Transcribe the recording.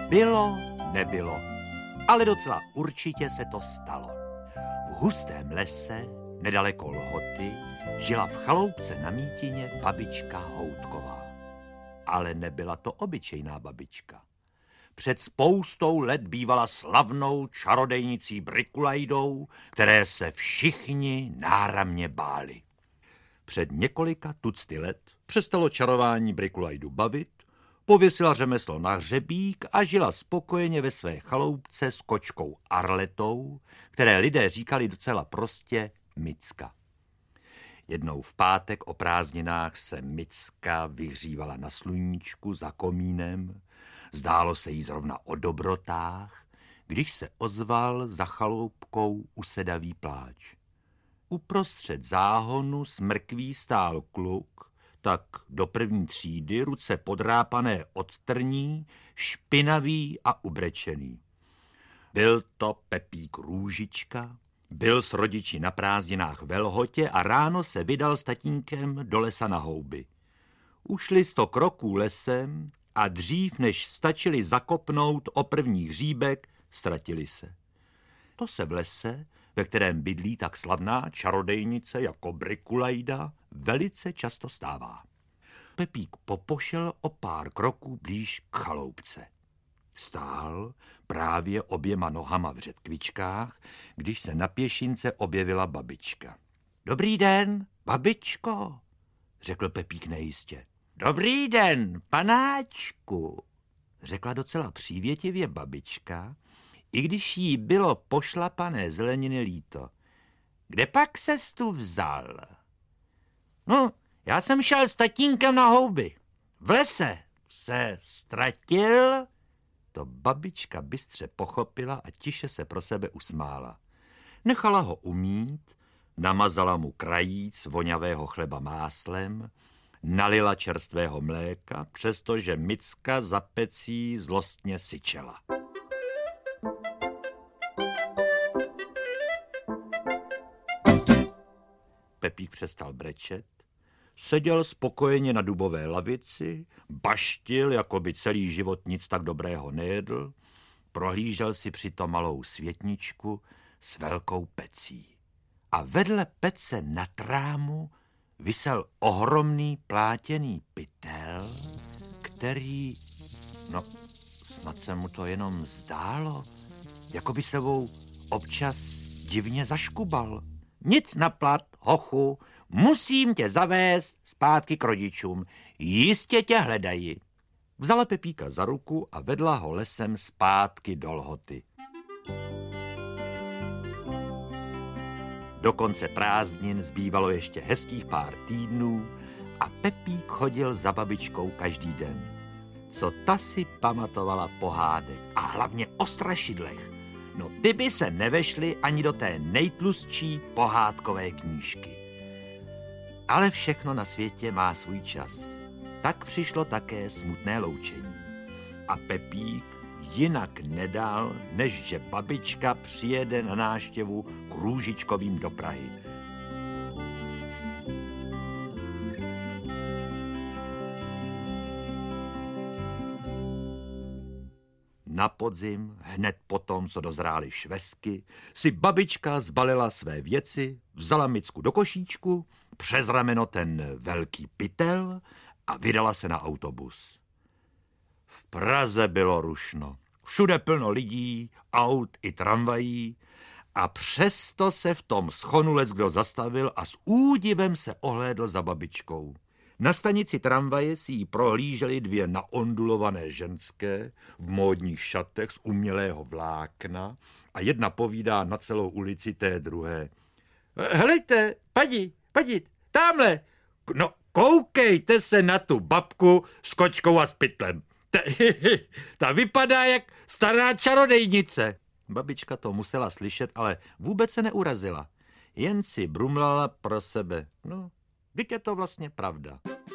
Bylo, nebylo, ale docela určitě se to stalo. V hustém lese, nedaleko Lhoty, žila v chaloupce na Mítině babička Houtková. Ale nebyla to obyčejná babička. Před spoustou let bývala slavnou čarodejnicí Brikulajdou, které se všichni náramně báli. Před několika tucty let přestalo čarování Brikulajdu bavit, pověsila řemeslo na hřebík a žila spokojeně ve své chaloupce s kočkou Arletou, které lidé říkali docela prostě Micka. Jednou v pátek o prázdninách se Micka vyhřívala na sluníčku za komínem. Zdálo se jí zrovna o dobrotách, když se ozval za chaloupkou usedavý pláč. Uprostřed záhonu s mrkví stál kluk, tak do první třídy, ruce podrápané od trní, špinavý a ubrečený. Byl to Pepík Růžička, byl s rodiči na prázdninách ve Lhotě a ráno se vydal s tatínkem do lesa na houby. Ušli 100 kroků lesem a dřív, než stačili zakopnout o první hříbek, ztratili se. To se v lese, ve kterém bydlí tak slavná čarodejnice jako Brikulajda, velice často stává. Pepík popošel o pár kroků blíž k chaloupce. Stál právě oběma nohama v řetkvičkách, když se na pěšince objevila babička. Dobrý den, babičko, řekl Pepík nejistě. Dobrý den, panáčku, řekla docela přívětivě babička, i když jí bylo pošlapané zeleniny líto. Kde pak ses tu vzal? No, já jsem šel s tatínkem na houby. V lese se ztratil. To babička bystře pochopila a tiše se pro sebe usmála. Nechala ho umýt, namazala mu krajíc voňavého chleba máslem, nalila čerstvého mléka, přestože Micka za pecí zlostně syčela. Pepík přestal brečet, seděl spokojeně na dubové lavici, baštil, jako by celý život nic tak dobrého nejedl, prohlížel si přitom malou světničku s velkou pecí. A vedle pece na trámu visel ohromný plátěný pytel, který, no, snad se mu to jenom zdálo, jako by sebou občas divně zaškubal. Nic na plat, hochu, musím tě zavést zpátky k rodičům, jistě tě hledají. Vzala Pepíka za ruku a vedla ho lesem zpátky do Lhoty. Do konce prázdnin zbývalo ještě hezkých pár týdnů a Pepík chodil za babičkou každý den. Co ta si pamatovala pohádek a hlavně o strašidlech. No ty by se nevešly ani do té nejtlustší pohádkové knížky. Ale všechno na světě má svůj čas. Tak přišlo také smutné loučení. A Pepík jinak nedal, než že babička přijede na návštěvu k Růžičkovým do Prahy. Na podzim, hned potom, co dozrály švestky, si babička zbalila své věci, vzala Micku do košíčku, přes rameno ten velký pytel a vydala se na autobus. V Praze bylo rušno, všude plno lidí, aut i tramvají a přesto se v tom schonu leckdo zastavil a s údivem se ohlédl za babičkou. Na stanici tramvaje si jí prohlížely 2 naondulované ženské v módních šatech z umělého vlákna a jedna povídá na celou ulici té druhé. Helejte, padi, támhle, no koukejte se na tu babku s kočkou a s pytlem. Ta vypadá jak stará čarodejnice. Babička to musela slyšet, ale vůbec se neurazila. Jen si brumlala pro sebe. No, vždyť je to vlastně pravda.